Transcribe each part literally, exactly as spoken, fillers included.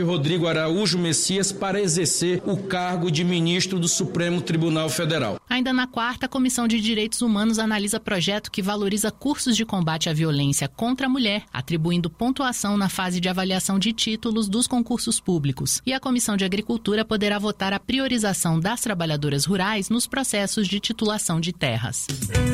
Rodrigo Araújo Messias para exercer o cargo de ministro do Supremo Tribunal Federal. Ainda na quarta, a Comissão de Direitos Humanos analisa projeto que valoriza cursos de combate à violência contra a mulher, atribuindo pontuação na fase de avaliação de títulos dos concursos públicos. E a Comissão de Agricultura poderá votar a priorização das trabalhadoras rurais nos processos de titulação de terras.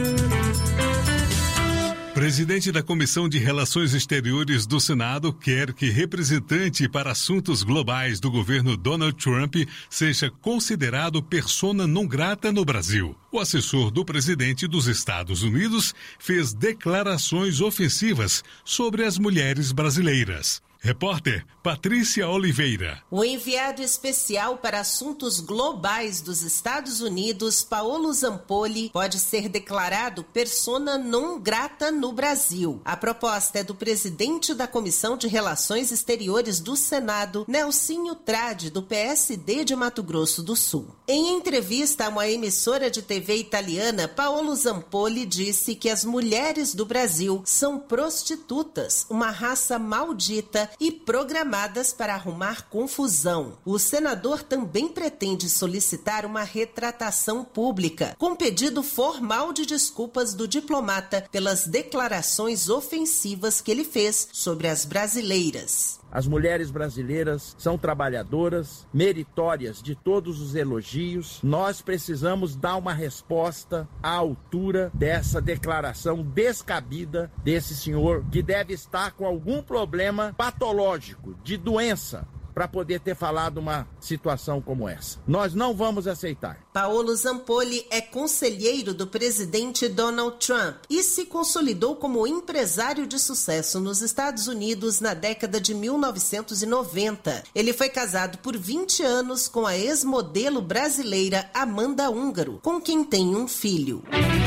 Presidente da Comissão de Relações Exteriores do Senado quer que representante para assuntos globais do governo Donald Trump seja considerado persona non grata no Brasil. O assessor do presidente dos Estados Unidos fez declarações ofensivas sobre as mulheres brasileiras. Repórter Patrícia Oliveira. O enviado especial para assuntos globais dos Estados Unidos, Paolo Zampolli, pode ser declarado persona non grata no Brasil. A proposta é do presidente da Comissão de Relações Exteriores do Senado, Nelsinho Trade, do P S D de Mato Grosso do Sul. Em entrevista a uma emissora de T V italiana, Paolo Zampolli disse que as mulheres do Brasil são prostitutas, uma raça maldita e programadas para arrumar confusão. O senador também pretende solicitar uma retratação pública, com pedido formal de desculpas do diplomata pelas declarações ofensivas que ele fez sobre as brasileiras. As mulheres brasileiras são trabalhadoras, meritórias de todos os elogios. Nós precisamos dar uma resposta à altura dessa declaração descabida desse senhor, que deve estar com algum problema patológico, de doença, para poder ter falado uma situação como essa. Nós não vamos aceitar. Paolo Zampolli é conselheiro do presidente Donald Trump e se consolidou como empresário de sucesso nos Estados Unidos na década de mil novecentos e noventa. Ele foi casado por vinte anos com a ex-modelo brasileira Amanda Húngaro, com quem tem um filho.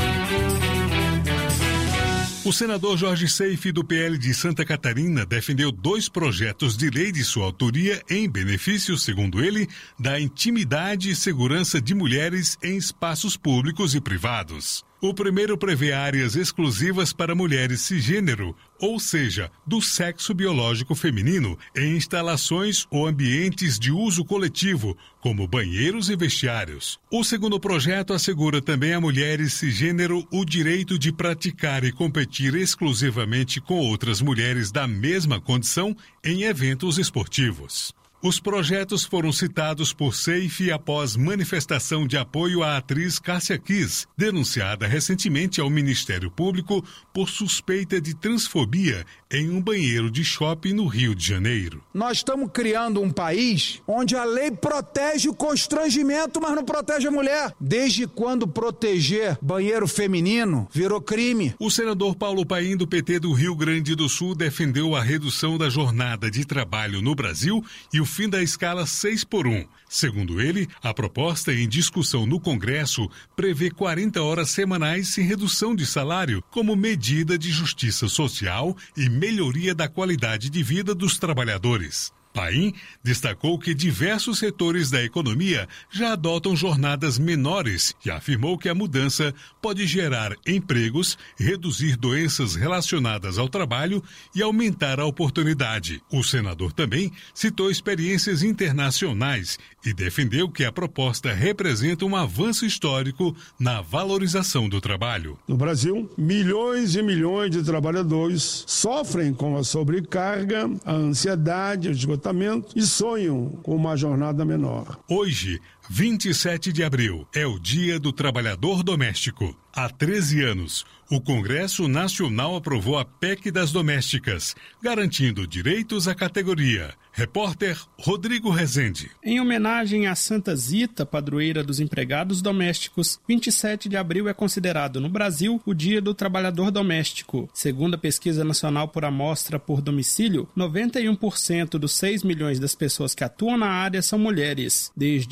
O senador Jorge Seife, do P L de Santa Catarina, defendeu dois projetos de lei de sua autoria em benefício, segundo ele, da intimidade e segurança de mulheres em espaços públicos e privados. O primeiro prevê áreas exclusivas para mulheres cisgênero, ou seja, do sexo biológico feminino, em instalações ou ambientes de uso coletivo, como banheiros e vestiários. O segundo projeto assegura também a mulheres cisgênero o direito de praticar e competir exclusivamente com outras mulheres da mesma condição em eventos esportivos. Os projetos foram citados por Seife após manifestação de apoio à atriz Cássia Kiss, denunciada recentemente ao Ministério Público por suspeita de transfobia em um banheiro de shopping no Rio de Janeiro. Nós estamos criando um país onde a lei protege o constrangimento, mas não protege a mulher. Desde quando proteger banheiro feminino virou crime? O senador Paulo Paim, do P T do Rio Grande do Sul, defendeu a redução da jornada de trabalho no Brasil e o fim da escala seis por um. Segundo ele, a proposta em discussão no Congresso prevê quarenta horas semanais sem redução de salário como medida de justiça social e melhoria da qualidade de vida dos trabalhadores. Paim destacou que diversos setores da economia já adotam jornadas menores e afirmou que a mudança pode gerar empregos, reduzir doenças relacionadas ao trabalho e aumentar a oportunidade. O senador também citou experiências internacionais e defendeu que a proposta representa um avanço histórico na valorização do trabalho. No Brasil, milhões e milhões de trabalhadores sofrem com a sobrecarga, a ansiedade, o esgotamento e sonham com uma jornada menor. Hoje, vinte e sete de abril, é o Dia do Trabalhador Doméstico. Há treze anos, o Congresso Nacional aprovou a P E C das Domésticas, garantindo direitos à categoria. Repórter Rodrigo Rezende. Em homenagem a Santa Zita, padroeira dos empregados domésticos, vinte e sete de abril é considerado no Brasil o Dia do Trabalhador Doméstico. Segundo a Pesquisa Nacional por Amostra por Domicílio, noventa e um por cento dos seis milhões das pessoas que atuam na área são mulheres. Desde dois mil e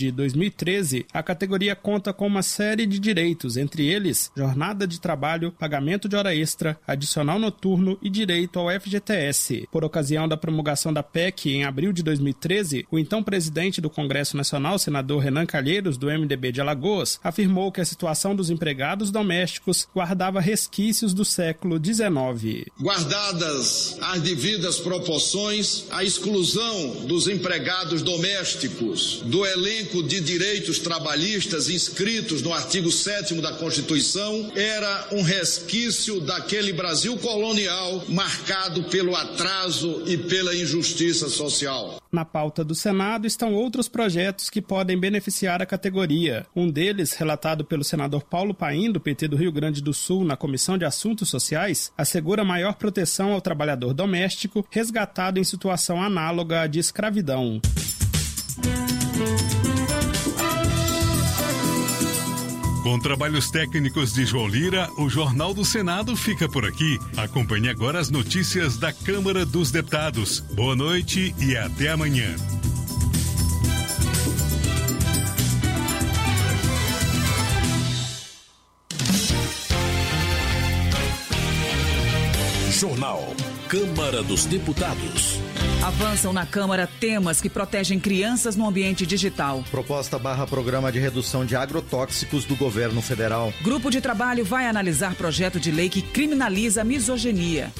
e treze, a categoria conta com uma série de direitos, entre eles jornada de trabalho, pagamento de hora extra, adicional noturno e direito ao F G T S. Por ocasião da promulgação da P E C em abril de dois mil e treze, o então presidente do Congresso Nacional, senador Renan Calheiros, do M D B de Alagoas, afirmou que a situação dos empregados domésticos guardava resquícios do século dezenove. Guardadas as devidas proporções, a exclusão dos empregados domésticos do elenco de direitos trabalhistas inscritos no artigo sétimo da Constituição era um resquício daquele Brasil colonial marcado pelo atraso e pela injustiça social. Na pauta do Senado estão outros projetos que podem beneficiar a categoria. Um deles, relatado pelo senador Paulo Paim, do P T do Rio Grande do Sul, na Comissão de Assuntos Sociais, assegura maior proteção ao trabalhador doméstico resgatado em situação análoga à de escravidão. Com trabalhos técnicos de João Lira, o Jornal do Senado fica por aqui. Acompanhe agora as notícias da Câmara dos Deputados. Boa noite e até amanhã. Jornal Câmara dos Deputados. Avançam na Câmara temas que protegem crianças no ambiente digital. Proposta barra programa de redução de agrotóxicos do governo federal. Grupo de trabalho vai analisar projeto de lei que criminaliza a misoginia.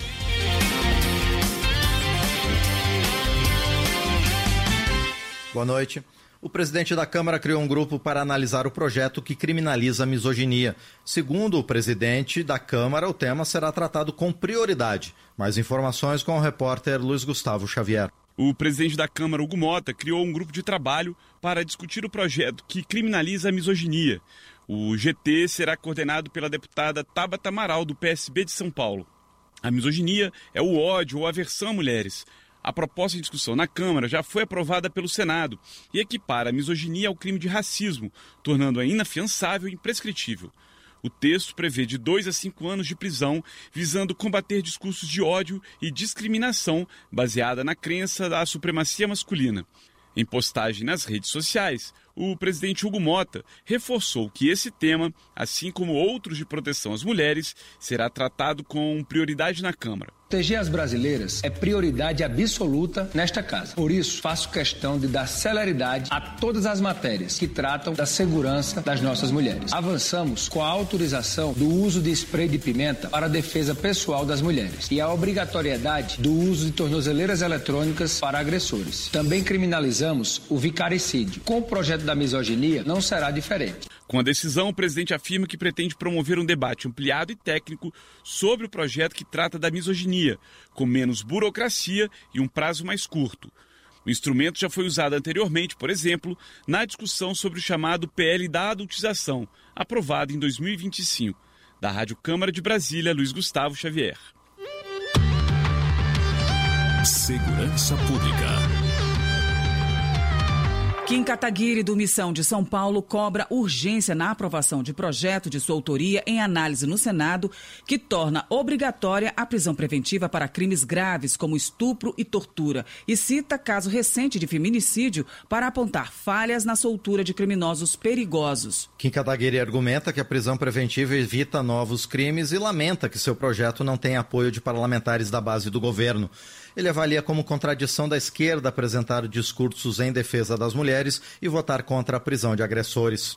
Boa noite. O presidente da Câmara criou um grupo para analisar o projeto que criminaliza a misoginia. Segundo o presidente da Câmara, o tema será tratado com prioridade. Mais informações com o repórter Luiz Gustavo Xavier. O presidente da Câmara, Hugo Mota, criou um grupo de trabalho para discutir o projeto que criminaliza a misoginia. O G T será coordenado pela deputada Tabata Amaral, do P S B de São Paulo. A misoginia é o ódio ou aversão a mulheres. A proposta de discussão na Câmara já foi aprovada pelo Senado e equipara a misoginia ao crime de racismo, tornando-a inafiançável e imprescritível. O texto prevê de dois a cinco anos de prisão, visando combater discursos de ódio e discriminação baseada na crença da supremacia masculina. Em postagem nas redes sociais, o presidente Hugo Mota reforçou que esse tema, assim como outros de proteção às mulheres, será tratado com prioridade na Câmara. Proteger as brasileiras é prioridade absoluta nesta casa. Por isso, faço questão de dar celeridade a todas as matérias que tratam da segurança das nossas mulheres. Avançamos com a autorização do uso de spray de pimenta para a defesa pessoal das mulheres e a obrigatoriedade do uso de tornozeleiras eletrônicas para agressores. Também criminalizamos o vicaricídio. Com o projeto da misoginia, não será diferente. Com a decisão, o presidente afirma que pretende promover um debate ampliado e técnico sobre o projeto que trata da misoginia, com menos burocracia e um prazo mais curto. O instrumento já foi usado anteriormente, por exemplo, na discussão sobre o chamado P L da adultização, aprovado em dois mil e vinte e cinco. Da Rádio Câmara de Brasília, Luiz Gustavo Xavier. Segurança Pública. Kim Kataguiri, do Missão de São Paulo, cobra urgência na aprovação de projeto de sua autoria em análise no Senado, que torna obrigatória a prisão preventiva para crimes graves como estupro e tortura, e cita caso recente de feminicídio para apontar falhas na soltura de criminosos perigosos. Kim Kataguiri argumenta que a prisão preventiva evita novos crimes e lamenta que seu projeto não tem apoio de parlamentares da base do governo. Ele avalia como contradição da esquerda apresentar discursos em defesa das mulheres e votar contra a prisão de agressores.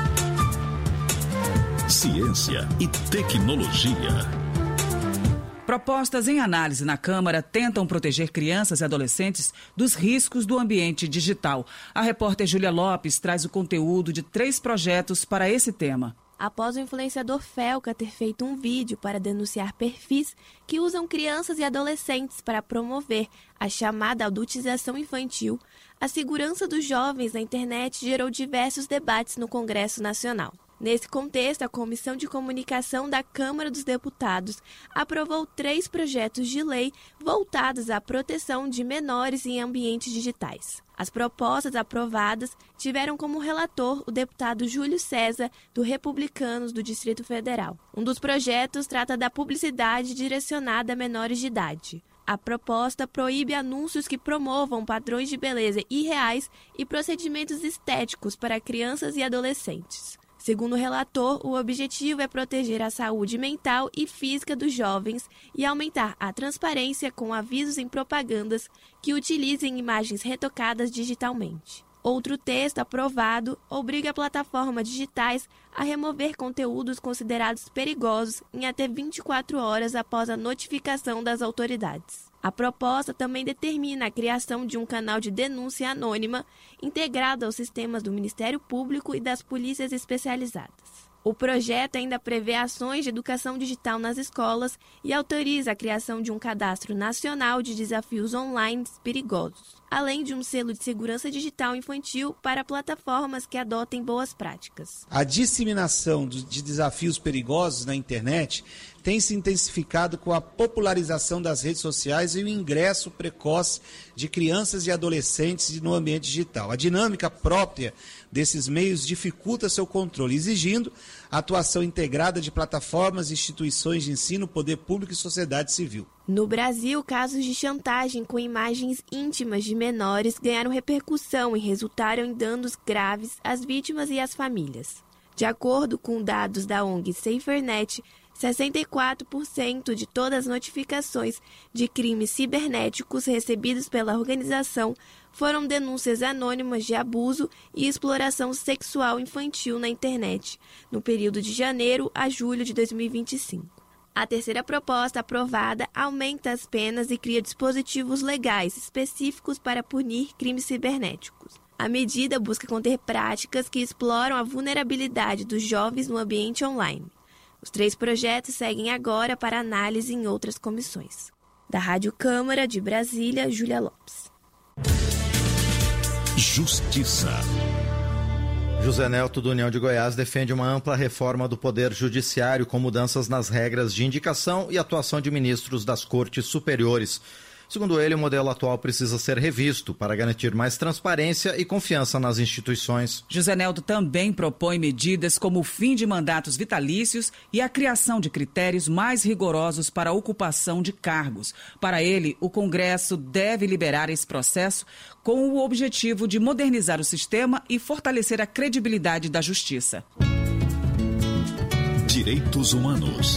Ciência e tecnologia. Propostas em análise na Câmara tentam proteger crianças e adolescentes dos riscos do ambiente digital. A repórter Júlia Lopes traz o conteúdo de três projetos para esse tema. Após o influenciador Felca ter feito um vídeo para denunciar perfis que usam crianças e adolescentes para promover a chamada adultização infantil, a segurança dos jovens na internet gerou diversos debates no Congresso Nacional. Nesse contexto, a Comissão de Comunicação da Câmara dos Deputados aprovou três projetos de lei voltados à proteção de menores em ambientes digitais. As propostas aprovadas tiveram como relator o deputado Júlio César, do Republicanos do Distrito Federal. Um dos projetos trata da publicidade direcionada a menores de idade. A proposta proíbe anúncios que promovam padrões de beleza irreais e procedimentos estéticos para crianças e adolescentes. Segundo o relator, o objetivo é proteger a saúde mental e física dos jovens e aumentar a transparência com avisos em propagandas que utilizem imagens retocadas digitalmente. Outro texto aprovado obriga plataformas digitais a remover conteúdos considerados perigosos em até vinte e quatro horas após a notificação das autoridades. A proposta também determina a criação de um canal de denúncia anônima integrado aos sistemas do Ministério Público e das polícias especializadas. O projeto ainda prevê ações de educação digital nas escolas e autoriza a criação de um cadastro nacional de desafios online perigosos, além de um selo de segurança digital infantil para plataformas que adotem boas práticas. A disseminação de desafios perigosos na internet tem se intensificado com a popularização das redes sociais e o ingresso precoce de crianças e adolescentes no ambiente digital. A dinâmica própria desses meios dificulta seu controle, exigindo a atuação integrada de plataformas, instituições de ensino, poder público e sociedade civil. No Brasil, casos de chantagem com imagens íntimas de menores ganharam repercussão e resultaram em danos graves às vítimas e às famílias. De acordo com dados da O N G SaferNet, sessenta e quatro por cento de todas as notificações de crimes cibernéticos recebidos pela organização foram denúncias anônimas de abuso e exploração sexual infantil na internet, no período de janeiro a julho de dois mil e vinte e cinco. A terceira proposta aprovada aumenta as penas e cria dispositivos legais específicos para punir crimes cibernéticos. A medida busca conter práticas que exploram a vulnerabilidade dos jovens no ambiente online. Os três projetos seguem agora para análise em outras comissões. Da Rádio Câmara de Brasília, Júlia Lopes. Justiça. José Nelto, do União de Goiás, defende uma ampla reforma do Poder Judiciário com mudanças nas regras de indicação e atuação de ministros das Cortes Superiores. Segundo ele, o modelo atual precisa ser revisto para garantir mais transparência e confiança nas instituições. José Neldo também propõe medidas como o fim de mandatos vitalícios e a criação de critérios mais rigorosos para a ocupação de cargos. Para ele, o Congresso deve liberar esse processo com o objetivo de modernizar o sistema e fortalecer a credibilidade da justiça. Direitos Humanos.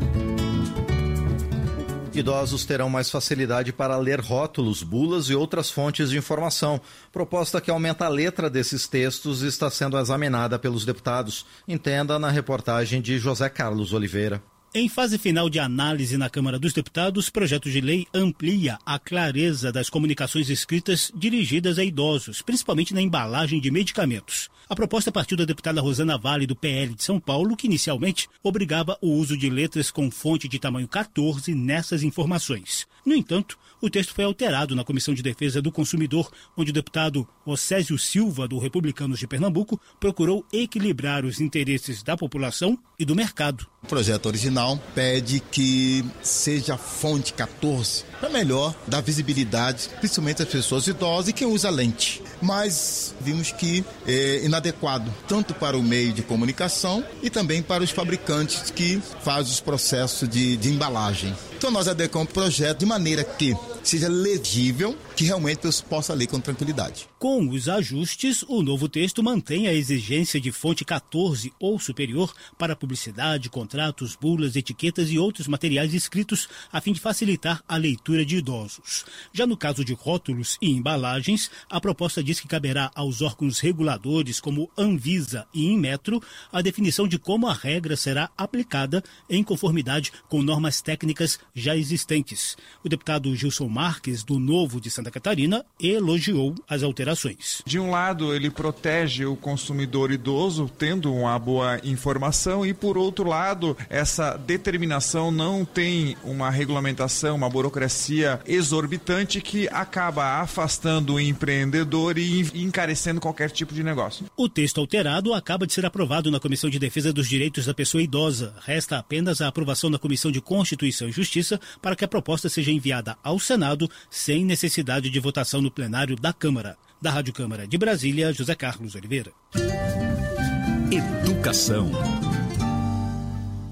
Idosos terão mais facilidade para ler rótulos, bulas e outras fontes de informação. Proposta que aumenta a letra desses textos está sendo examinada pelos deputados. Entenda na reportagem de José Carlos Oliveira. Em fase final de análise na Câmara dos Deputados, o projeto de lei amplia a clareza das comunicações escritas dirigidas a idosos, principalmente na embalagem de medicamentos. A proposta partiu da deputada Rosana Vale, do P L de São Paulo, que inicialmente obrigava o uso de letras com fonte de tamanho quatorze nessas informações. No entanto, o texto foi alterado na Comissão de Defesa do Consumidor, onde o deputado Océsio Silva, do Republicanos de Pernambuco, procurou equilibrar os interesses da população e do mercado. O projeto original pede que seja fonte quatorze, para melhor dar visibilidade, principalmente às pessoas idosas e quem usa lente. Mas vimos que é inadequado, tanto para o meio de comunicação e também para os fabricantes que fazem os processos de, de embalagem. Então nós adequamos o projeto de maneira que seja legível, que realmente eu possa ler com tranquilidade. Com os ajustes, o novo texto mantém a exigência de fonte quatorze ou superior para publicidade, contratos, bulas, etiquetas e outros materiais escritos, a fim de facilitar a leitura de idosos. Já no caso de rótulos e embalagens, a proposta diz que caberá aos órgãos reguladores, como Anvisa e Inmetro, a definição de como a regra será aplicada em conformidade com normas técnicas já existentes. O deputado Gilson Marques, do Novo de Santa Catarina, elogiou as alterações. De um lado, ele protege o consumidor idoso, tendo uma boa informação, e por outro lado, essa determinação não tem uma regulamentação, uma burocracia exorbitante que acaba afastando o empreendedor e encarecendo qualquer tipo de negócio. O texto alterado acaba de ser aprovado na Comissão de Defesa dos Direitos da Pessoa Idosa. Resta apenas a aprovação na Comissão de Constituição e Justiça para que a proposta seja enviada ao Senado sem necessidade de votação no plenário da Câmara. Da Rádio Câmara de Brasília, José Carlos Oliveira. Educação.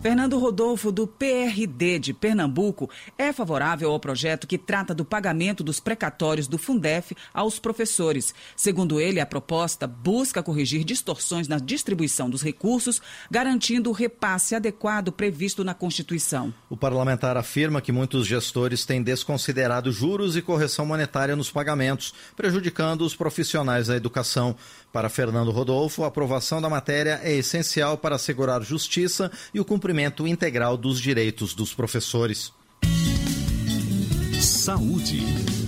Fernando Rodolfo, do P R D de Pernambuco, é favorável ao projeto que trata do pagamento dos precatórios do Fundef aos professores. Segundo ele, a proposta busca corrigir distorções na distribuição dos recursos, garantindo o repasse adequado previsto na Constituição. O parlamentar afirma que muitos gestores têm desconsiderado juros e correção monetária nos pagamentos, prejudicando os profissionais da educação. Para Fernando Rodolfo, a aprovação da matéria é essencial para assegurar justiça e o cumprimento integral dos direitos dos professores. Saúde.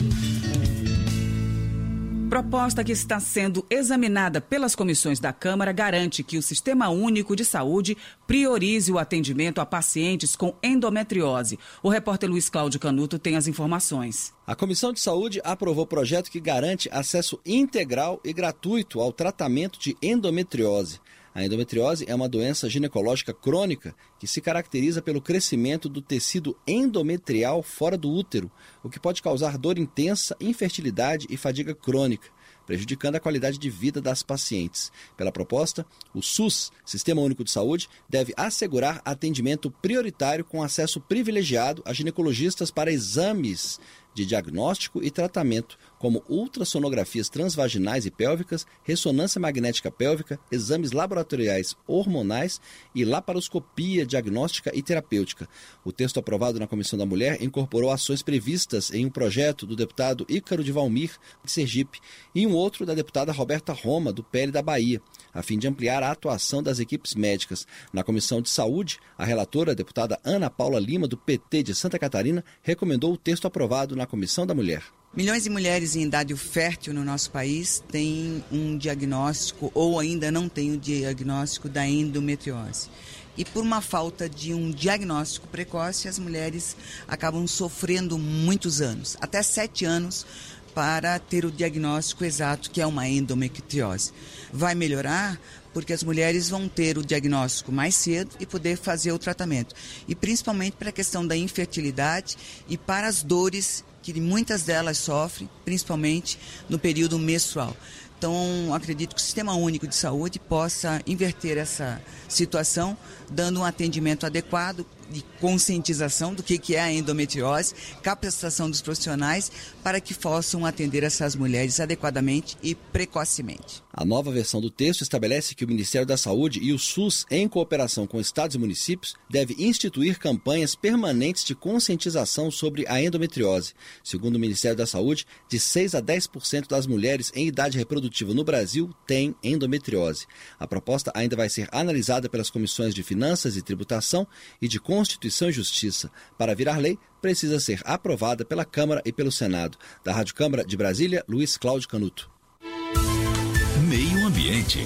Proposta que está sendo examinada pelas comissões da Câmara garante que o Sistema Único de Saúde priorize o atendimento a pacientes com endometriose. O repórter Luiz Cláudio Canuto tem as informações. A Comissão de Saúde aprovou projeto que garante acesso integral e gratuito ao tratamento de endometriose. A endometriose é uma doença ginecológica crônica que se caracteriza pelo crescimento do tecido endometrial fora do útero, o que pode causar dor intensa, infertilidade e fadiga crônica, prejudicando a qualidade de vida das pacientes. Pela proposta, o SUS, Sistema Único de Saúde, deve assegurar atendimento prioritário com acesso privilegiado a ginecologistas para exames de diagnóstico e tratamento, como ultrassonografias transvaginais e pélvicas, ressonância magnética pélvica, exames laboratoriais hormonais e laparoscopia diagnóstica e terapêutica. O texto aprovado na Comissão da Mulher incorporou ações previstas em um projeto do deputado Ícaro de Valmir, de Sergipe, e um outro da deputada Roberta Roma, do P L da Bahia, a fim de ampliar a atuação das equipes médicas. Na Comissão de Saúde, a relatora, a deputada Ana Paula Lima, do P T de Santa Catarina, recomendou o texto aprovado na Comissão da Mulher. Milhões de mulheres em idade fértil no nosso país têm um diagnóstico ou ainda não têm o diagnóstico da endometriose. E por uma falta de um diagnóstico precoce, as mulheres acabam sofrendo muitos anos, até sete anos, para ter o diagnóstico exato, que é uma endometriose. Vai melhorar porque as mulheres vão ter o diagnóstico mais cedo e poder fazer o tratamento. E principalmente para a questão da infertilidade e para as dores que muitas delas sofrem, principalmente no período menstrual. Então, acredito que o Sistema Único de Saúde possa inverter essa situação, dando um atendimento adequado de conscientização do que é a endometriose, capacitação dos profissionais para que possam atender essas mulheres adequadamente e precocemente. A nova versão do texto estabelece que o Ministério da Saúde e o SUS, em cooperação com estados e municípios, deve instituir campanhas permanentes de conscientização sobre a endometriose. Segundo o Ministério da Saúde, de seis a dez por cento das mulheres em idade reprodutiva no Brasil têm endometriose. A proposta ainda vai ser analisada pelas comissões de Finanças e Tributação e de Constituição e Justiça. Para virar lei, precisa ser aprovada pela Câmara e pelo Senado. Da Rádio Câmara de Brasília, Luiz Cláudio Canuto. Meio Ambiente.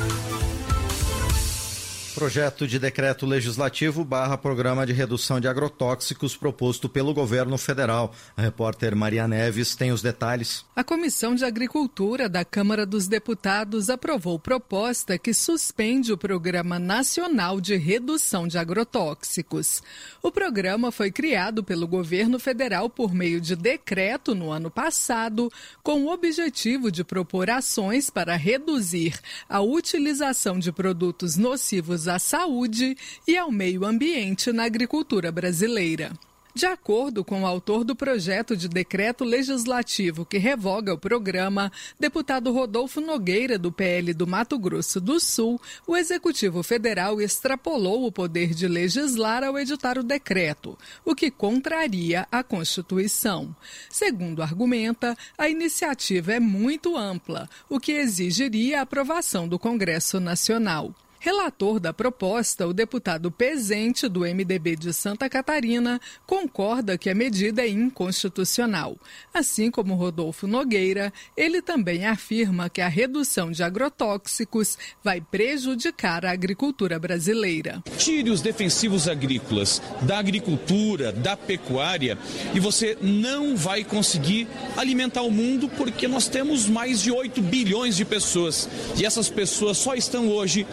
Projeto de decreto legislativo barra programa de redução de agrotóxicos proposto pelo governo federal. A repórter Maria Neves tem os detalhes. A Comissão de Agricultura da Câmara dos Deputados aprovou proposta que suspende o Programa Nacional de Redução de Agrotóxicos. O programa foi criado pelo governo federal por meio de decreto no ano passado, com o objetivo de propor ações para reduzir a utilização de produtos nocivos à saúde e ao meio ambiente na agricultura brasileira. De acordo com o autor do projeto de decreto legislativo que revoga o programa, deputado Rodolfo Nogueira, do P L do Mato Grosso do Sul, o Executivo Federal extrapolou o poder de legislar ao editar o decreto, o que contraria a Constituição. Segundo argumenta, a iniciativa é muito ampla, o que exigiria a aprovação do Congresso Nacional. Relator da proposta, o deputado Pezente, do M D B de Santa Catarina, concorda que a medida é inconstitucional. Assim como Rodolfo Nogueira, ele também afirma que a redução de agrotóxicos vai prejudicar a agricultura brasileira. Tire os defensivos agrícolas da agricultura, da pecuária, e você não vai conseguir alimentar o mundo, porque nós temos mais de oito bilhões de pessoas. E essas pessoas só estão hoje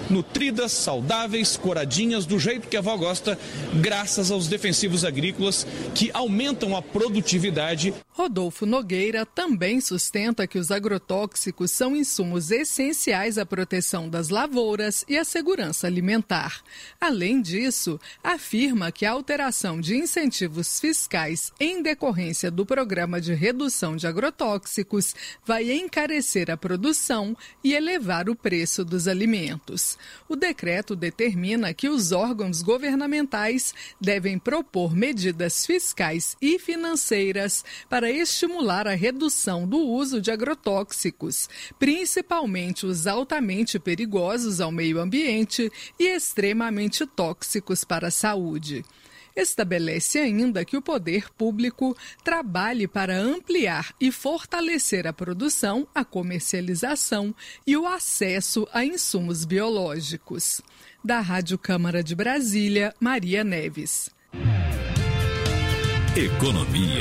nutridas, saudáveis, coradinhas, do jeito que a avó gosta, graças aos defensivos agrícolas que aumentam a produtividade. Rodolfo Nogueira também sustenta que os agrotóxicos são insumos essenciais à proteção das lavouras e à segurança alimentar. Além disso, afirma que a alteração de incentivos fiscais em decorrência do programa de redução de agrotóxicos vai encarecer a produção e elevar o preço dos alimentos. O decreto determina que os órgãos governamentais devem propor medidas fiscais e financeiras para estimular a redução do uso de agrotóxicos, principalmente os altamente perigosos ao meio ambiente e extremamente tóxicos para a saúde. Estabelece ainda que o poder público trabalhe para ampliar e fortalecer a produção, a comercialização e o acesso a insumos biológicos. Da Rádio Câmara de Brasília, Maria Neves. Economia.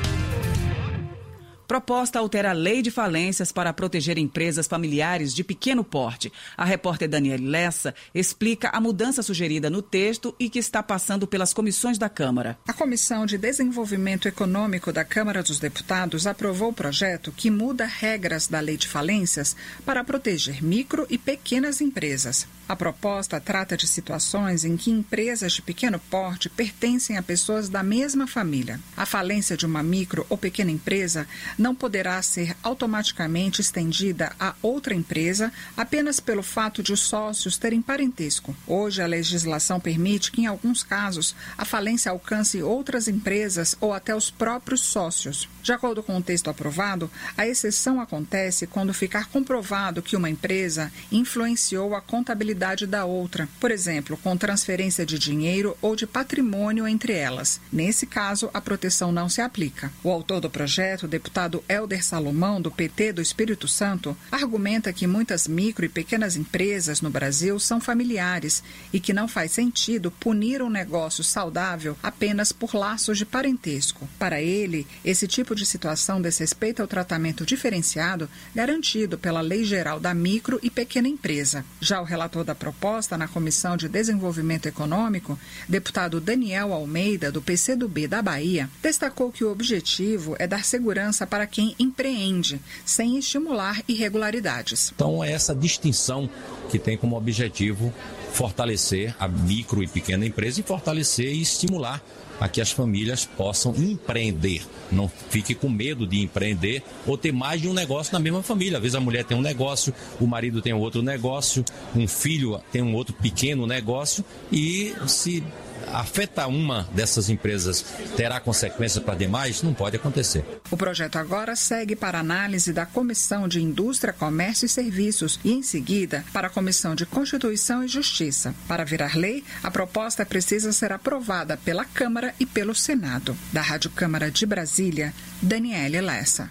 Proposta altera a lei de falências para proteger empresas familiares de pequeno porte. A repórter Daniele Lessa explica a mudança sugerida no texto e que está passando pelas comissões da Câmara. A Comissão de Desenvolvimento Econômico da Câmara dos Deputados aprovou o projeto que muda regras da lei de falências para proteger micro e pequenas empresas. A proposta trata de situações em que empresas de pequeno porte pertencem a pessoas da mesma família. A falência de uma micro ou pequena empresa não poderá ser automaticamente estendida a outra empresa apenas pelo fato de os sócios terem parentesco. Hoje, a legislação permite que, em alguns casos, a falência alcance outras empresas ou até os próprios sócios. De acordo com o texto aprovado, a exceção acontece quando ficar comprovado que uma empresa influenciou a contabilidade da outra, por exemplo, com transferência de dinheiro ou de patrimônio entre elas. Nesse caso, a proteção não se aplica. O autor do projeto, o deputado Helder Salomão, do P T do Espírito Santo, argumenta que muitas micro e pequenas empresas no Brasil são familiares e que não faz sentido punir um negócio saudável apenas por laços de parentesco. Para ele, esse tipo de situação desrespeita ao tratamento diferenciado garantido pela Lei Geral da Micro e Pequena Empresa. Já o relator da proposta na Comissão de Desenvolvimento Econômico, deputado Daniel Almeida, do P C do B da Bahia, destacou que o objetivo é dar segurança para quem empreende, sem estimular irregularidades. Então, é essa distinção que tem como objetivo fortalecer a micro e pequena empresa e fortalecer e estimular a que as famílias possam empreender. Não fique com medo de empreender ou ter mais de um negócio na mesma família. Às vezes a mulher tem um negócio, o marido tem outro negócio, um filho tem um outro pequeno negócio e se afeta uma dessas empresas, terá consequências para demais? Não pode acontecer. O projeto agora segue para análise da Comissão de Indústria, Comércio e Serviços e, em seguida, para a Comissão de Constituição e Justiça. Para virar lei, a proposta precisa ser aprovada pela Câmara e pelo Senado. Da Rádio Câmara de Brasília, Daniele Lessa.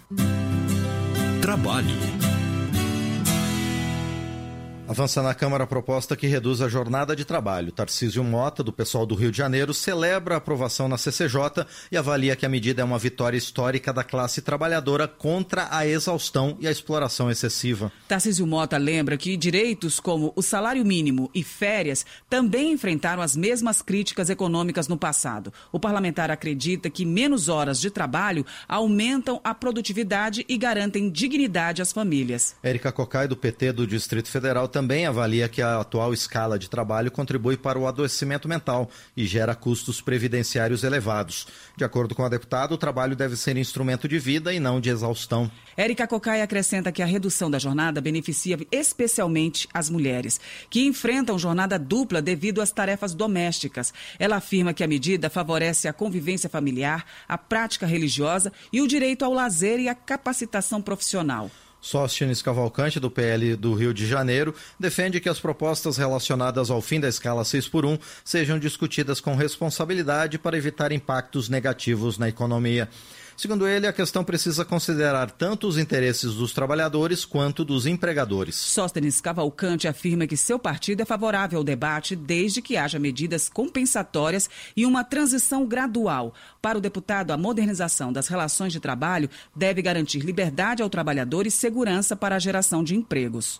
Trabalho. Avança na Câmara a proposta que reduz a jornada de trabalho. Tarcísio Mota, do pessoal do Rio de Janeiro, celebra a aprovação na C C J e avalia que a medida é uma vitória histórica da classe trabalhadora contra a exaustão e a exploração excessiva. Tarcísio Mota lembra que direitos como o salário mínimo e férias também enfrentaram as mesmas críticas econômicas no passado. O parlamentar acredita que menos horas de trabalho aumentam a produtividade e garantem dignidade às famílias. Érica Cocai, do P T do Distrito Federal, também avalia que a atual escala de trabalho contribui para o adoecimento mental e gera custos previdenciários elevados. De acordo com a deputada, o trabalho deve ser instrumento de vida e não de exaustão. Érica Cocai acrescenta que a redução da jornada beneficia especialmente as mulheres, que enfrentam jornada dupla devido às tarefas domésticas. Ela afirma que a medida favorece a convivência familiar, a prática religiosa e o direito ao lazer e à capacitação profissional. Sóstenes Cavalcante, do P L do Rio de Janeiro, defende que as propostas relacionadas ao fim da escala seis por um sejam discutidas com responsabilidade para evitar impactos negativos na economia. Segundo ele, a questão precisa considerar tanto os interesses dos trabalhadores quanto dos empregadores. Sóstenes Cavalcante afirma que seu partido é favorável ao debate desde que haja medidas compensatórias e uma transição gradual. Para o deputado, a modernização das relações de trabalho deve garantir liberdade ao trabalhador e segurança para a geração de empregos.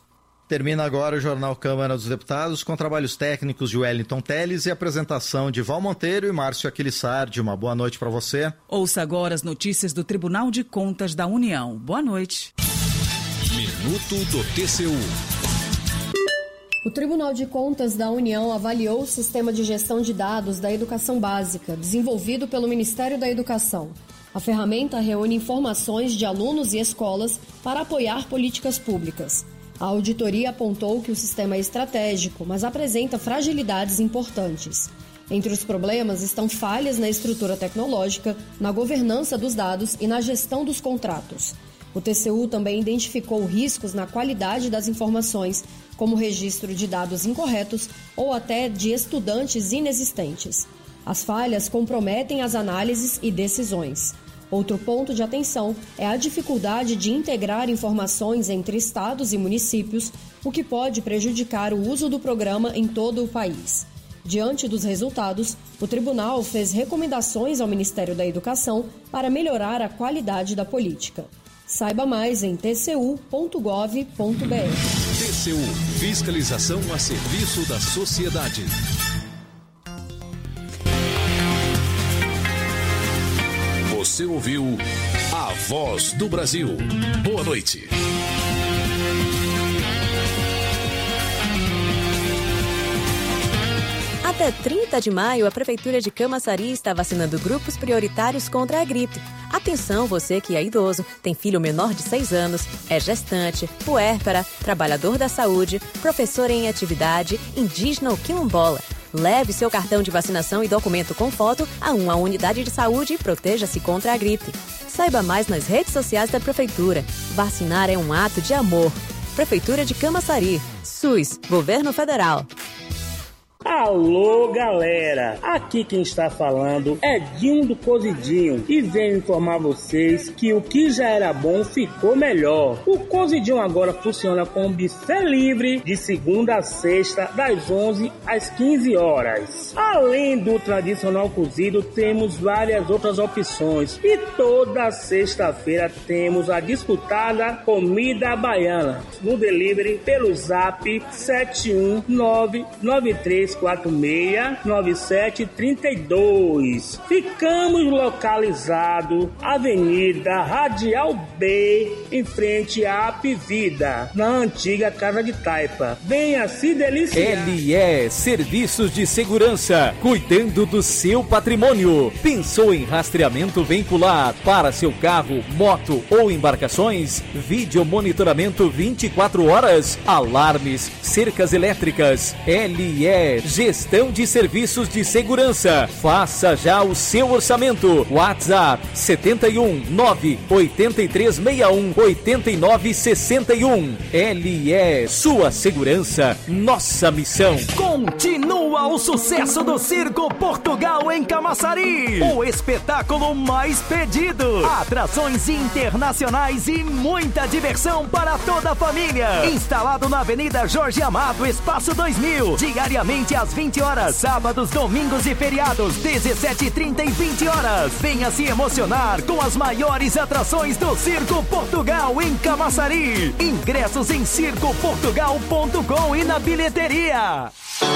Termina agora o Jornal Câmara dos Deputados com trabalhos técnicos de Wellington Teles e apresentação de Val Monteiro e Márcio Aquilissardi. Uma boa noite para você. Ouça agora as notícias do Tribunal de Contas da União. Boa noite. Minuto do T C U. O Tribunal de Contas da União avaliou o sistema de gestão de dados da educação básica, desenvolvido pelo Ministério da Educação. A ferramenta reúne informações de alunos e escolas para apoiar políticas públicas. A auditoria apontou que o sistema é estratégico, mas apresenta fragilidades importantes. Entre os problemas estão falhas na estrutura tecnológica, na governança dos dados e na gestão dos contratos. O T C U também identificou riscos na qualidade das informações, como registro de dados incorretos ou até de estudantes inexistentes. As falhas comprometem as análises e decisões. Outro ponto de atenção é a dificuldade de integrar informações entre estados e municípios, o que pode prejudicar o uso do programa em todo o país. Diante dos resultados, o tribunal fez recomendações ao Ministério da Educação para melhorar a qualidade da política. Saiba mais em t c u ponto gov ponto b r. T C U, fiscalização a serviço da sociedade. Você ouviu A Voz do Brasil. Boa noite. Até trinta de maio, a Prefeitura de Camaçari está vacinando grupos prioritários contra a gripe. Atenção, você que é idoso, tem filho menor de seis anos, é gestante, puérpera, trabalhador da saúde, professor em atividade, indígena ou quilombola. Leve seu cartão de vacinação e documento com foto a uma unidade de saúde e proteja-se contra a gripe. Saiba mais nas redes sociais da Prefeitura. Vacinar é um ato de amor. Prefeitura de Camaçari. SUS. Governo Federal. Alô, galera! Aqui quem está falando é Dinho do Cozidinho e venho informar vocês que o que já era bom ficou melhor. O Cozidinho agora funciona com buffet livre de segunda a sexta, das onze às quinze horas. Além do tradicional cozido, temos várias outras opções e toda sexta-feira temos a disputada comida baiana no delivery pelo zap sete um nove nove três quatro seis nove sete três dois. Ficamos localizados Avenida Radial B, em frente à Apivida, na antiga Casa de Taipa. Venha se deliciar. L E Serviços de Segurança, cuidando do seu patrimônio. Pensou em rastreamento veicular para seu carro, moto ou embarcações? Vídeo monitoramento vinte e quatro horas, alarmes, cercas elétricas. L E Gestão de Serviços de Segurança. Faça já o seu orçamento. WhatsApp sete um nove oito três seis um oito nove seis um. L E Sua segurança, nossa missão. Continua o sucesso do Circo Portugal em Camaçari. O espetáculo mais pedido. Atrações internacionais e muita diversão para toda a família. Instalado na Avenida Jorge Amado, Espaço dois mil. Diariamente às vinte horas, sábados, domingos e feriados, dezessete e trinta e vinte horas. Venha se emocionar com as maiores atrações do Circo Portugal em Camaçari. Ingressos em circo portugal ponto com e na bilheteria.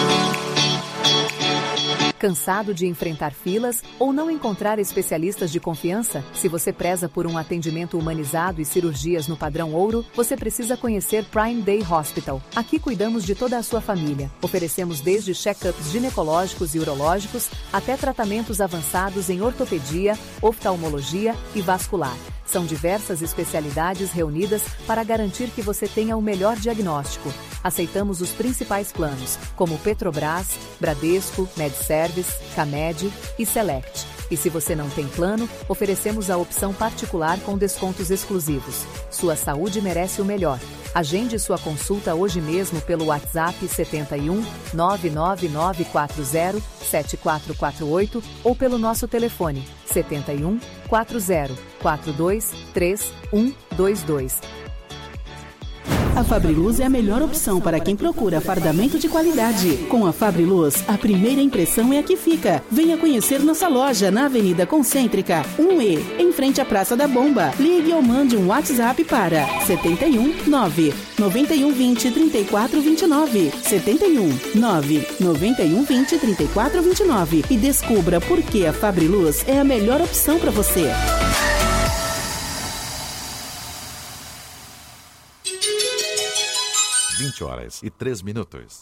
Cansado de enfrentar filas ou não encontrar especialistas de confiança? Se você preza por um atendimento humanizado e cirurgias no padrão ouro, você precisa conhecer Prime Day Hospital. Aqui cuidamos de toda a sua família. Oferecemos desde check-ups ginecológicos e urológicos até tratamentos avançados em ortopedia, oftalmologia e vascular. São diversas especialidades reunidas para garantir que você tenha o melhor diagnóstico. Aceitamos os principais planos, como Petrobras, Bradesco, MedService, Camed e Select. E se você não tem plano, oferecemos a opção particular com descontos exclusivos. Sua saúde merece o melhor. Agende sua consulta hoje mesmo pelo WhatsApp sete um nove nove nove quatro zero sete quatro quatro oito ou pelo nosso telefone sete um quatro zero quatro dois três um dois dois. A Fabriluz é a melhor opção para quem procura fardamento de qualidade. Com a Fabriluz, a primeira impressão é a que fica. Venha conhecer nossa loja na Avenida Concêntrica um E, em frente à Praça da Bomba. Ligue ou mande um WhatsApp para setenta e um nove noventa e um vinte trinta e quatro vinte e nove, setenta e um nove noventa e um vinte trinta e quatro vinte e nove e descubra por que a Fabriluz é a melhor opção para você. vinte horas e três minutos.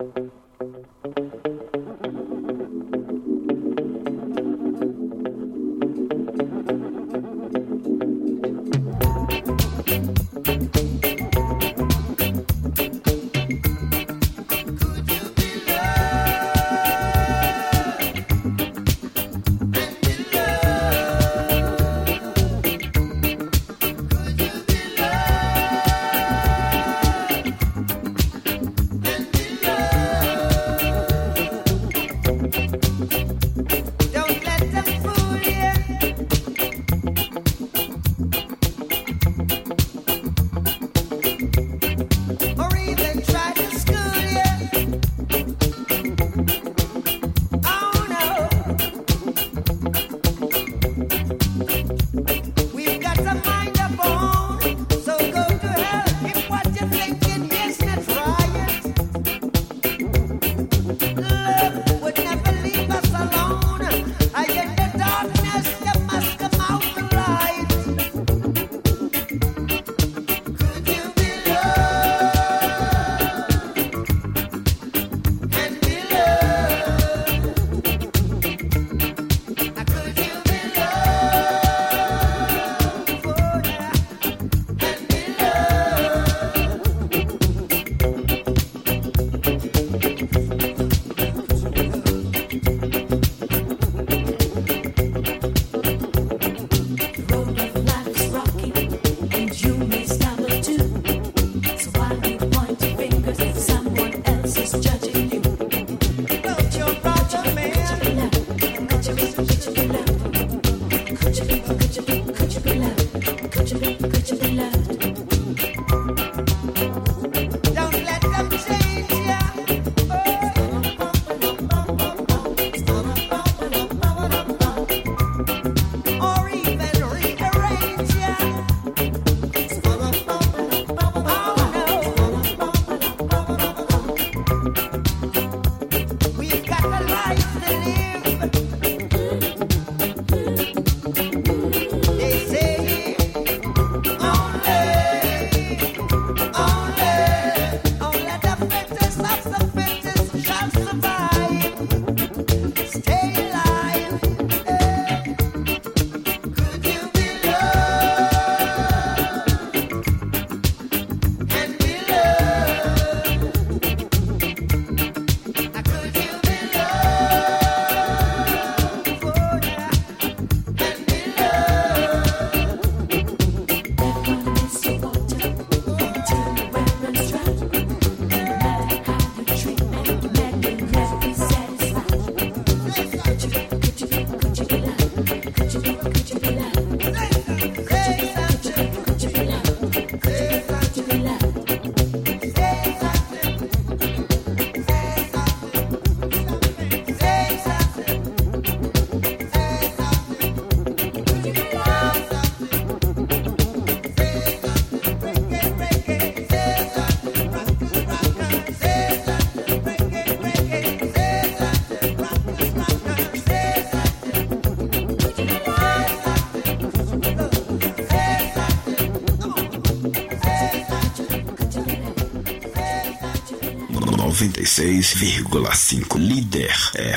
noventa e seis vírgula cinco Líder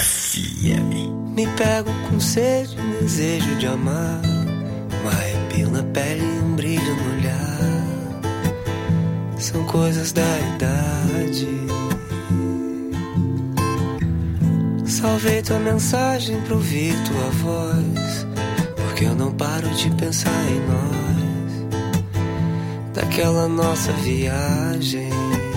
F M. Me pego com sede, um desejo de amar, um arrepio na pele e um brilho no olhar. São coisas da idade. Salvei tua mensagem pra ouvir tua voz, porque eu não paro de pensar em nós, daquela nossa viagem.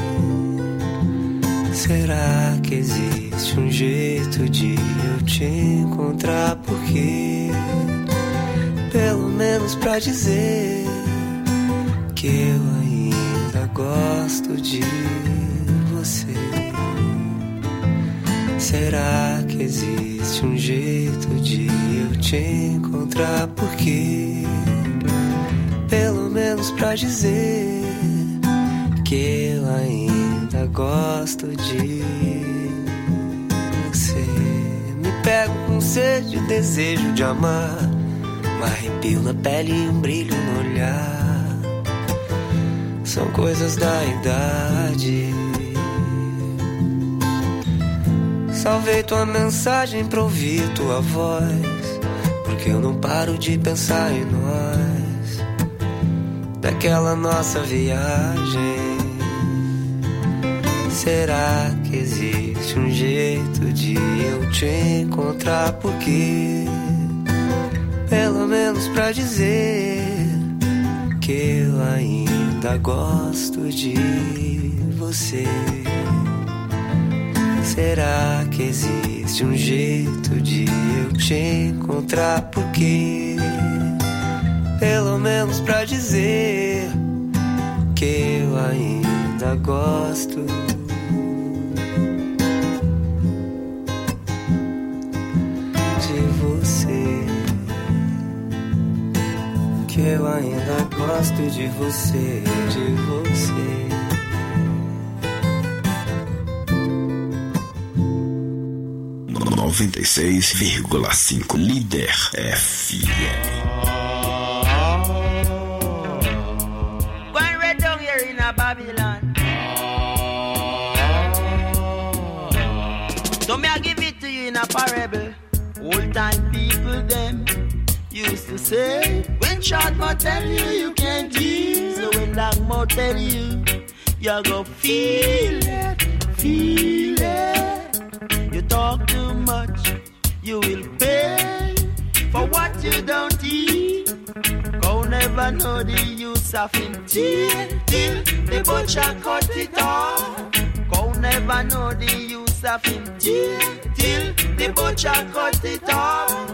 Será que existe um jeito de eu te encontrar? Porque, pelo menos pra dizer que eu ainda gosto de você. Será que existe um jeito de eu te encontrar? Porque, pelo menos pra dizer que eu ainda gosto de você. Me pego com sede, desejo de amar, um arrepio na pele e um brilho no olhar. São coisas da idade. Salvei tua mensagem pra ouvir tua voz, porque eu não paro de pensar em nós, daquela nossa viagem. Será que existe um jeito de eu te encontrar? Porque, pelo menos pra dizer que eu ainda gosto de você. Será que existe um jeito de eu te encontrar? Porque, pelo menos pra dizer que eu ainda gosto de você. Que eu ainda gosto de você, de você. noventa e seis vírgula cinco Líder F M. Going right down here in a Babylon. So me I give it to you in a parable. Old time people them used to say, when short mouth tell you you can't hear, so when long mouth tell you you go feel it, feel it. You talk too much, you will pay for what you don't eat. Go never know the use of it till, till the butcher cut it off. Go never know the use of it till, till the butcher cut it off.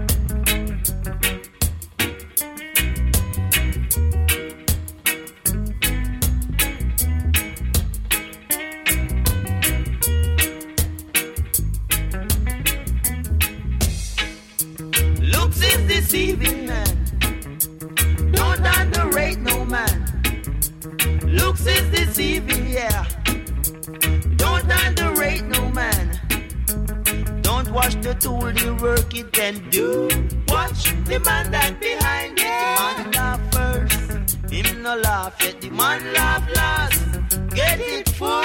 Deceiving man, don't underrate no man. Looks is deceiving, yeah. Don't underrate no man. Don't watch the tool, the work it can do. Watch the man that behind it. The man laugh first, him no laugh yet. The man laugh last, get it full.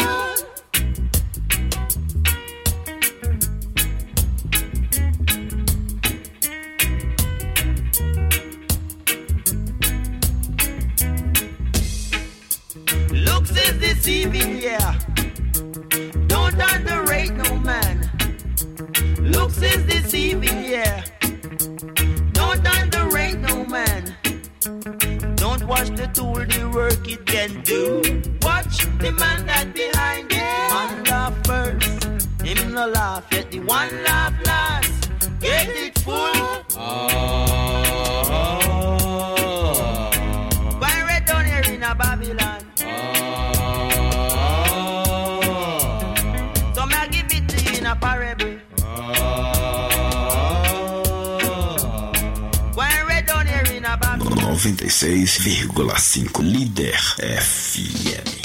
Deceiving, yeah. Don't underrate no man. Looks is deceiving, yeah. Don't underrate no man. Don't watch the tool, the work it can do. Watch the man that behind it. Man laugh first, him no laugh yet. The one laugh last, get it full. Oh, going right down here in a Babylon. Parable. noventa e seis vírgula cinco Líder F M.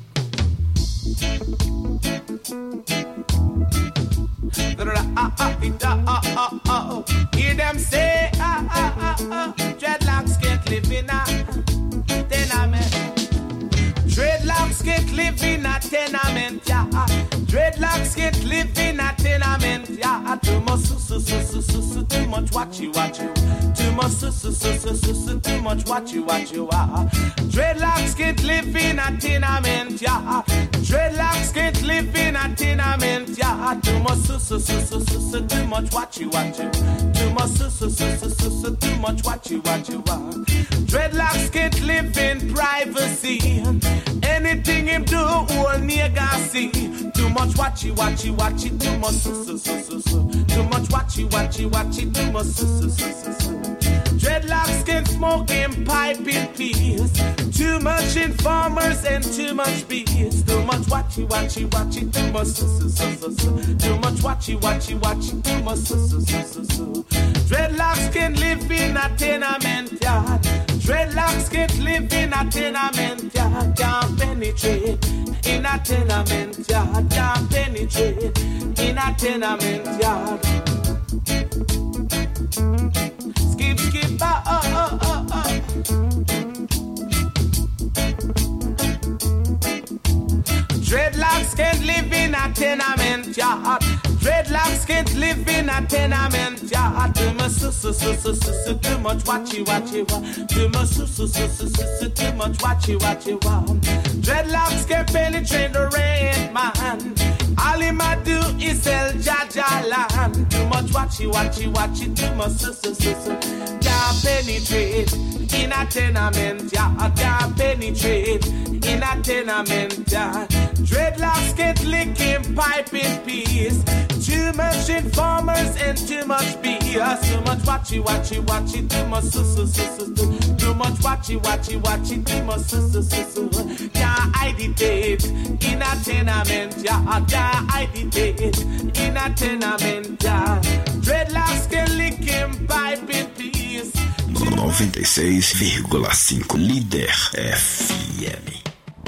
Hear them say, ah, ah, ah, ah, dreadlocks can't live in a tenement. Dreadlocks can't live in a tenement, yeah. Dreadlocks can't live in a tenement, yeah. Too much, su, su, su, su, su, su, too much, watch you, watch you. Too much, su, su, su, su, su, su, too much, watch you, watch you, ah. Dreadlocks can't live in a tenement, yeah. Dreadlocks can't live in a tenement, yeah. Too much, su, su, su, su, su, su, too much, watch you, watch you. Too much, su, su, su, su, su, su, too much, watch you, watch you, ah. Dreadlocks can't live in privacy. Anything him do, all nigga see. Too much watchy, watchy, watchy, too much su, su, su, su, su. Too much watchy, watchy, watchy, too much su, su, su, su, su. Dreadlocks can smoke and pipe in peace. Too much informers and too much bees. watchy, watchy, watchy, too much, so, so, so, so, so. Too much watchy, watchy, watchy, too much, so, so, so, so, so. Dreadlocks can live in a tenement yard. Dreadlocks can't live in a tenement yard. Can't penetrate in a tenement yard. Can't penetrate in a tenement yard. Skip, skip, oh, oh, oh, oh, oh. Dreadlocks can't live in a tenement yard. Dreadlocks can't live in a tenement yard. Too much, so, so, so, so, so, so, too much watchy, watchy, watch. Too much, so, so, so, so, so, so, too much watchy, watchy, watch. Dreadlocks can't penetrate the rain, man. All him a do is sell Jaja land. Too much watchy, watchy, watchy, too much, so, so, so, so. Can't penetrate in a tenement yard. Can't penetrate in a tenement yard. Dreadlocks can't lick him pipe in peace. Too much informers and too much B S. Too much watchy, watchy, watchy, too much, so, so, so, so, so. Too much watchy, watchy, watchy, too much, so, so, so, so. Can't agitate in a tenement yard. Can't agitate in a tenement yard. Dreadlocks can lick him pipe in peace. noventa e seis vírgula cinco Líder F M.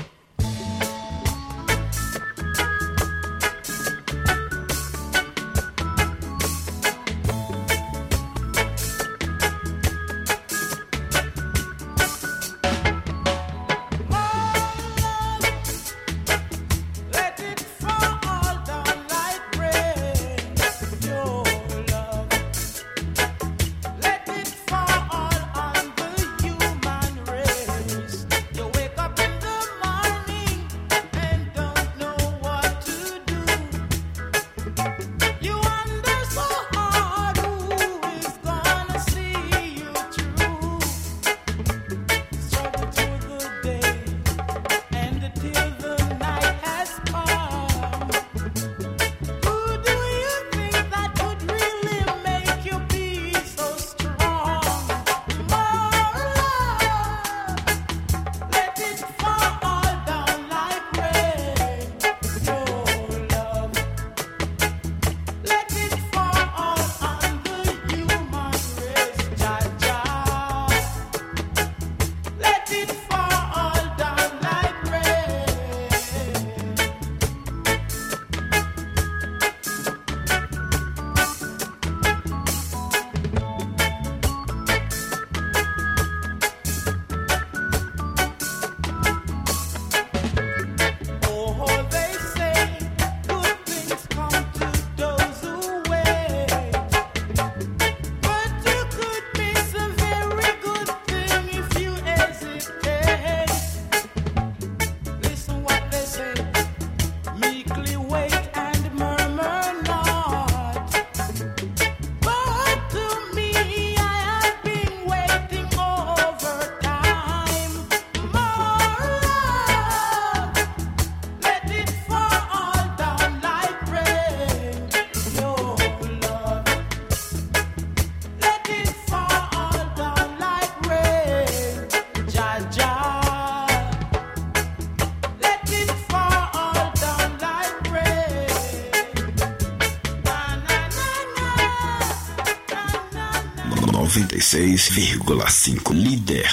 noventa e seis vírgula cinco Líder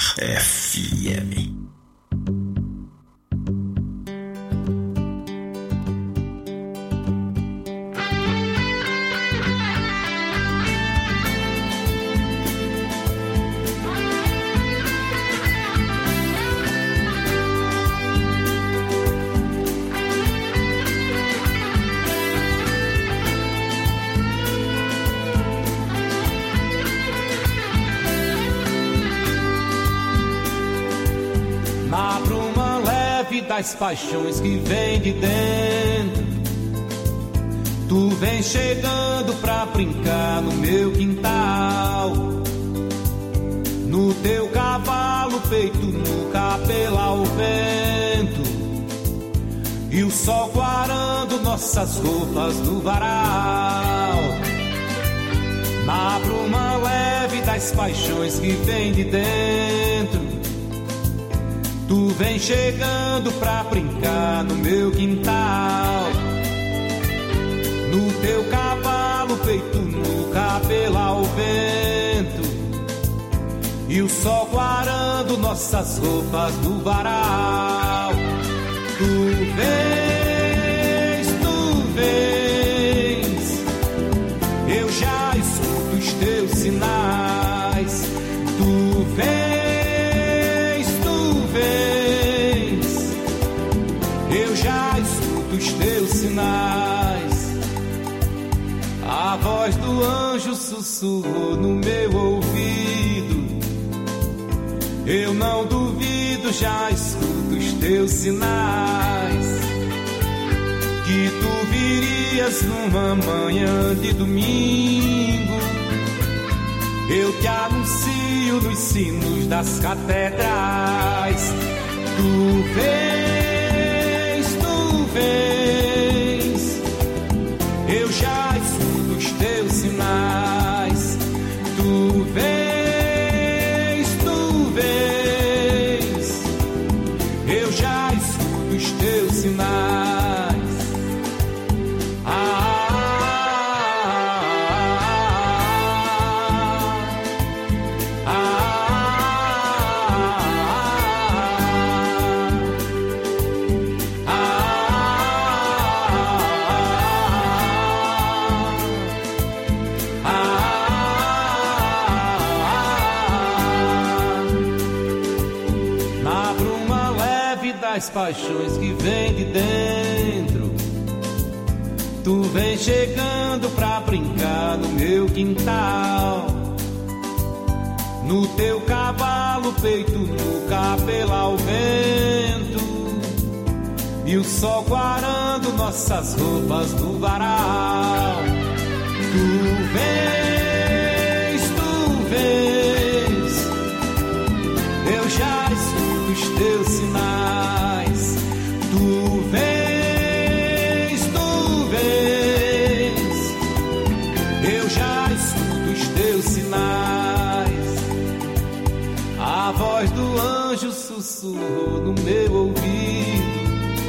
F M. Das paixões que vem de dentro, tu vem chegando pra brincar no meu quintal, no teu cavalo, peito no cabelo ao vento, e o sol quarando nossas roupas no varal. Na bruma leve das paixões que vem de dentro, Tu vem chegando pra brincar no meu quintal. No teu cavalo, peito no cabelo ao vento, e o sol clarando nossas roupas no varal. Tu vens, tu vens, eu já escuto os teus sinais. Tu vens, tu vens, eu já escuto os teus sinais. A voz do anjo sussurrou no meu ouvido. Eu não duvido, já escuto os teus sinais. Que tu virias numa manhã de domingo. Eu te anuncio nos sinos das catedrais. Tu vens, tu vens, eu já escuto os teus sinais. Tu vens, tu vens, eu já escuto os teus sinais. Ah, as paixões que vem de dentro, tu vem chegando pra brincar no meu quintal. No teu cavalo, peito no cabelo ao vento, e o sol clarando nossas roupas no varal. Tu vens, tu vens, eu já escuto os teus sinais. Tu vens, tu vens, eu já escuto os teus sinais. A voz do anjo sussurrou no meu ouvido.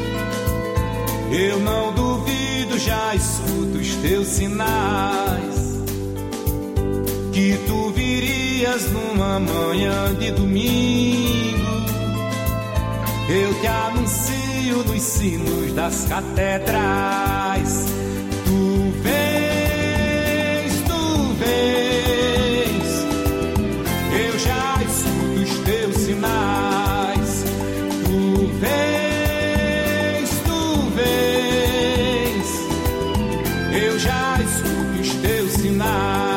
Eu não duvido, já escuto os teus sinais. Que tu virias numa manhã de domingo. Eu te anuncio nos sinos das catedrais. Tu vens, tu vens, eu já escuto os teus sinais. Tu vens, tu vens, eu já escuto os teus sinais.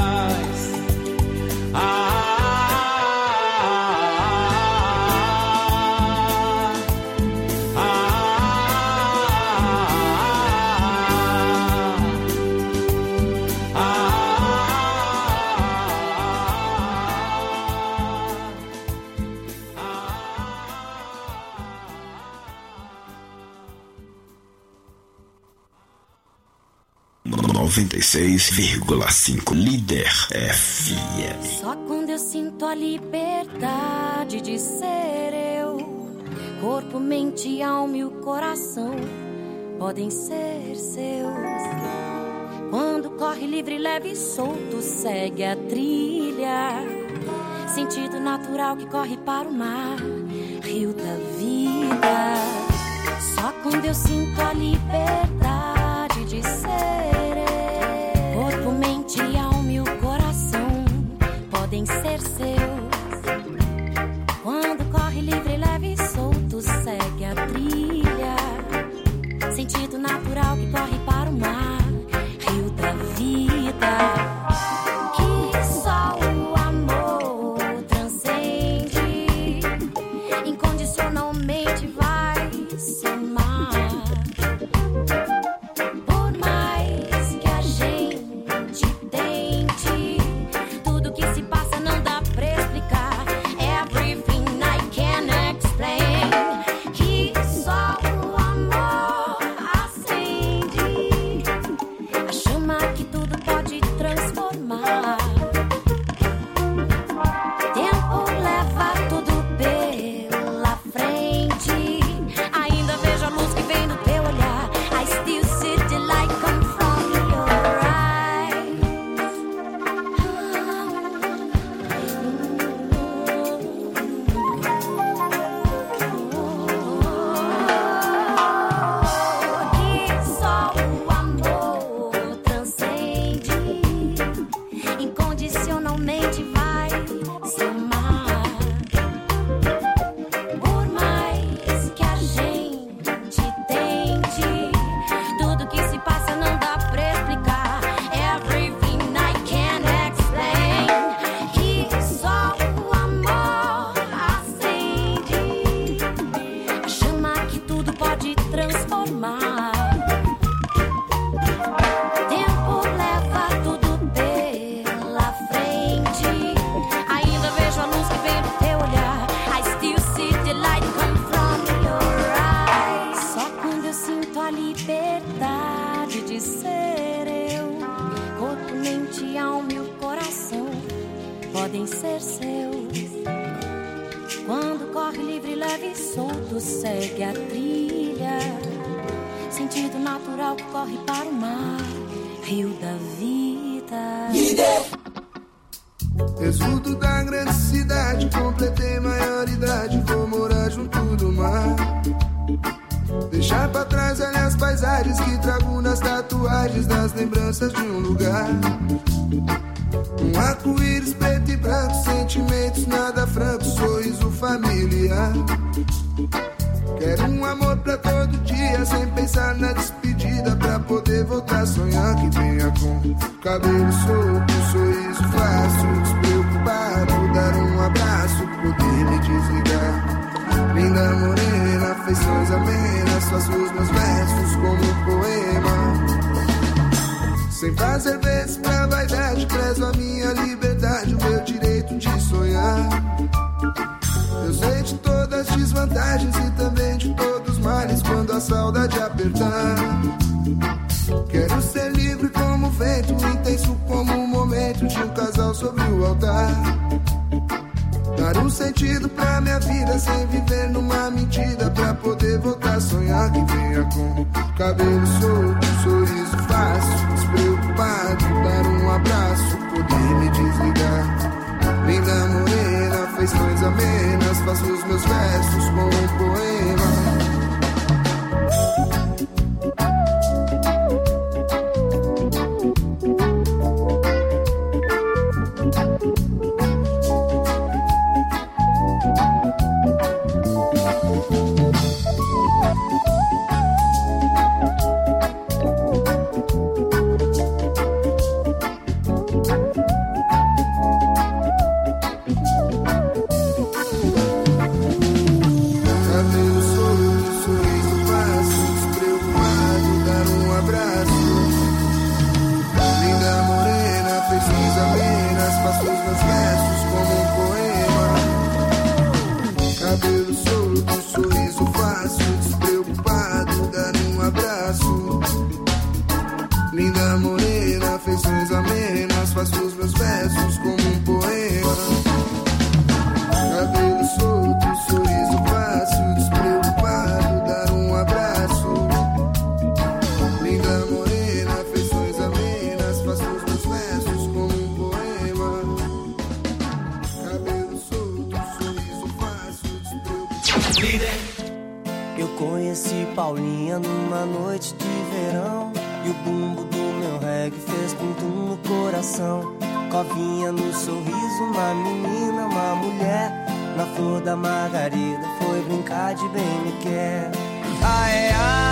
noventa e seis vírgula cinco Líder F M. Só quando eu sinto a liberdade de ser eu, corpo, mente, alma e o coração podem ser seus. Quando corre livre, leve e solto, segue a trilha, sentido natural que corre para o mar, rio da vida. Só quando eu sinto a liberdade de ser corpo, mente, alma e o coração podem ser seus. Quando corre livre, leve e solto, segue a trilha, sentido natural que corre para o mar, rio da vida. Que só o amor transcende, incondicionalmente vai somar. te transformar. Tempo leva tudo pela frente. Ainda vejo a luz que vem do teu olhar. I still see the light come from your eyes. Só quando eu sinto a liberdade de ser eu, corpo, mente, alma e o coração podem ser seus. Quando corre livre, leve e solto, segue a trilha. Sentido natural que corre para o mar, rio da vida. Exudo da grande cidade, completei maioridade, vou morar junto do mar. Deixar pra trás as paisagens que trago nas tatuagens, das lembranças de um lugar. Um arco-íris preto e branco, sentimentos nada francos, sorriso familiar. Quero um amor pra todo dia, sem pensar na despedida, pra poder voltar a sonhar. Que venha com cabelo solto, sorriso fácil, despreocupado, dar um abraço, poder me desligar. Linda morena, afeições amenas, faço os meus versos como um poema. Sem fazer vezes pra vaidade, prezo a minha liberdade, o meu direito de sonhar. Eu sei de todas as desvantagens e também de todos os males quando a saudade apertar. Quero ser livre como o vento, intenso como o momento de um casal sobre o altar. Dar um sentido pra minha vida sem viver numa mentira, pra poder voltar a sonhar. Que venha com cabelo solto, sorriso fácil, despreocupado, dar um abraço, poder me desligar. Linda morena, afeições amenas, faço os meus versos como um poema. Eu conheci Paulinha numa noite de verão, e o bumbo do meu reggae fez tum-tum no coração. Covinha no sorriso, uma menina, uma mulher, na flor da margarida foi brincar de bem me quer. Ai,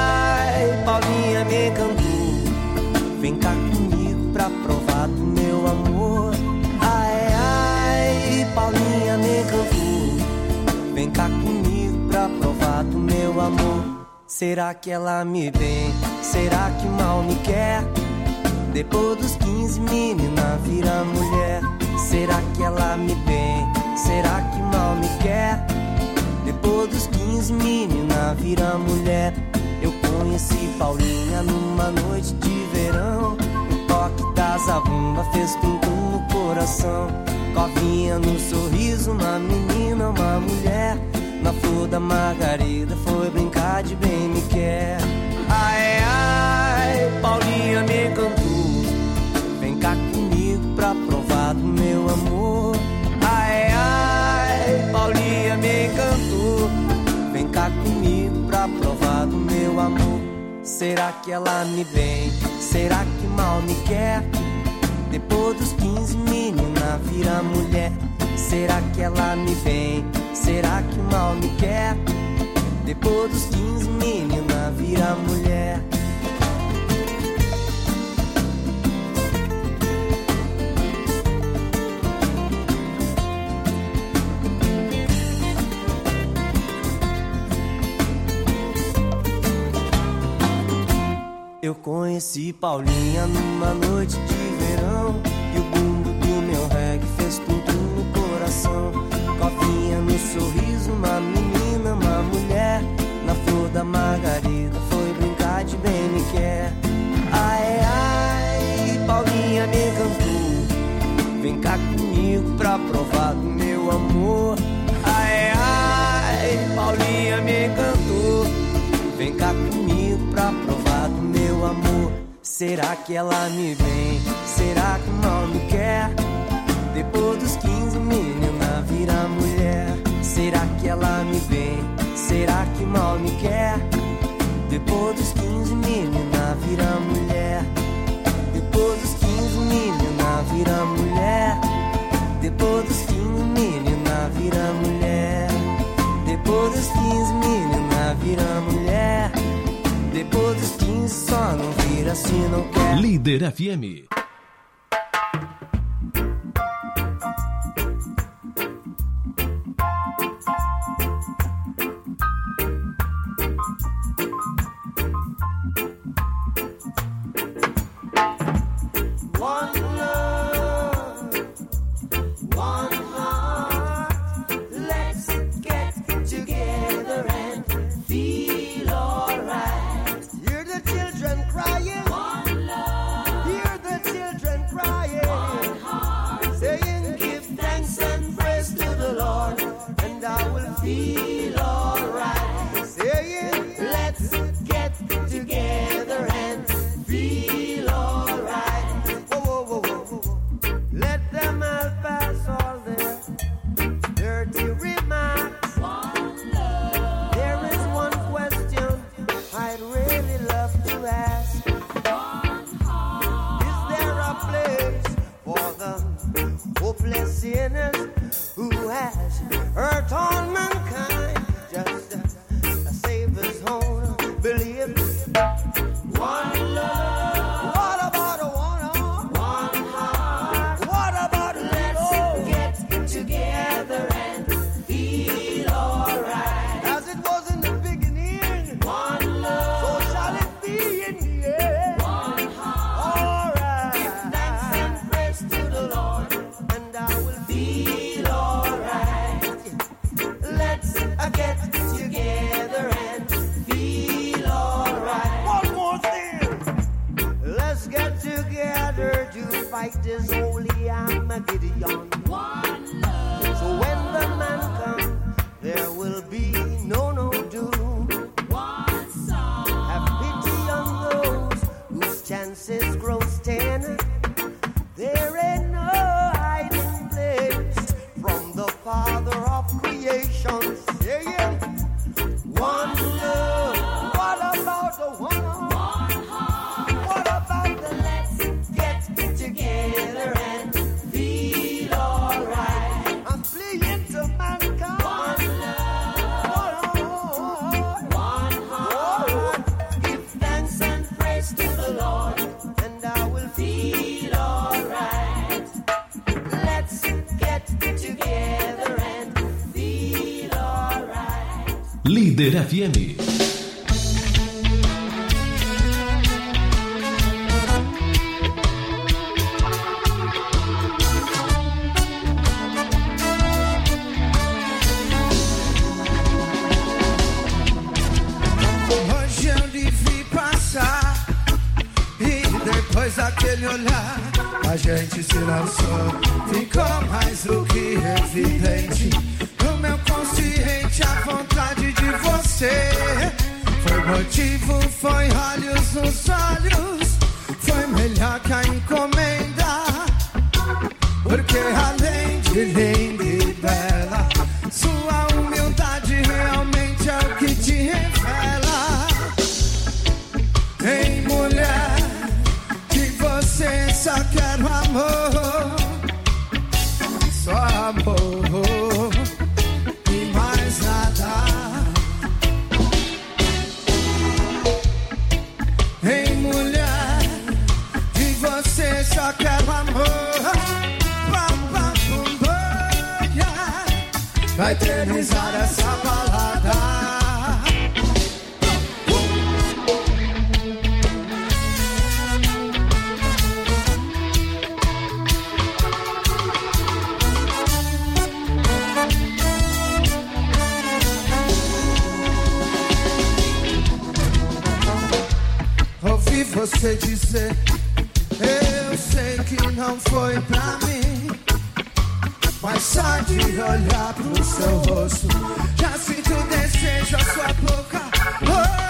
ai, Paulinha me encantou, vem cá comigo pra provar do meu amor. Ai, ai, Paulinha me encantou, vem cá comigo pra provar do meu amor. Será que ela me vem? Será que mal me quer? Depois dos quinze, menina vira mulher. Será que ela me vem? Será que mal me quer? Depois dos quinze, menina vira mulher. Eu conheci Paulinha numa noite de verão. O toque da zabumba fez tum-tum no coração. Covinha no sorriso, uma menina, uma mulher, na flor da margarida foi brincar de bem me quer. Ai, ai, Paulinha me encantou, vem cá comigo pra provar do meu amor. Ai, ai, Paulinha me encantou, vem cá comigo pra provar do meu amor. Será que ela me vem? Será que mal me quer? Depois dos quinze, menina vira mulher. Será que ela me vem? Será que mal me quer? Depois dos quinze, menina vira mulher. Eu conheci Paulinha numa noite de verão, e o bumbo do meu reggae fez tudo no coração. Covinha no sorriso, uma menina, uma mulher, na flor da margarida foi brincar de bem me quer. Ai, ai, Paulinha me encantou, vem cá comigo pra provar do meu amor. Ai, ai, Paulinha me encantou, vem cá comigo pra provar do meu amor. Será que ela me vem? Será que mal me quer? Depois dos quinze, menina vira mulher. Será que ela me vem? Será que mal me quer? Depois dos quinze, menina vira mulher. Depois dos quinze, menina vira mulher. Depois dos quinze, menina vira mulher. Depois dos quinze, menina vira mulher. Depois dos quinze, só não vira se não quer. Líder F M. Líder F M. Hoje eu devia passar e depois daquele olhar a gente se lançou. Ficou mais do que evidente no meu consciente a vontade de você. Foi motivo, foi olhos nos olhos, foi melhor que a encomenda. Porque além de linda e bela, sua humildade realmente é o que te revela. Ei, mulher, que você só quer o amor, só amor e mais nada. Ei, mulher, que você só quer o amor, pam, pam, pum, pum, yeah. Vai eternizar essa balada. você dizer, eu sei que não foi pra mim, mas só de olhar pro seu rosto já sinto o desejo, a sua boca. Oh,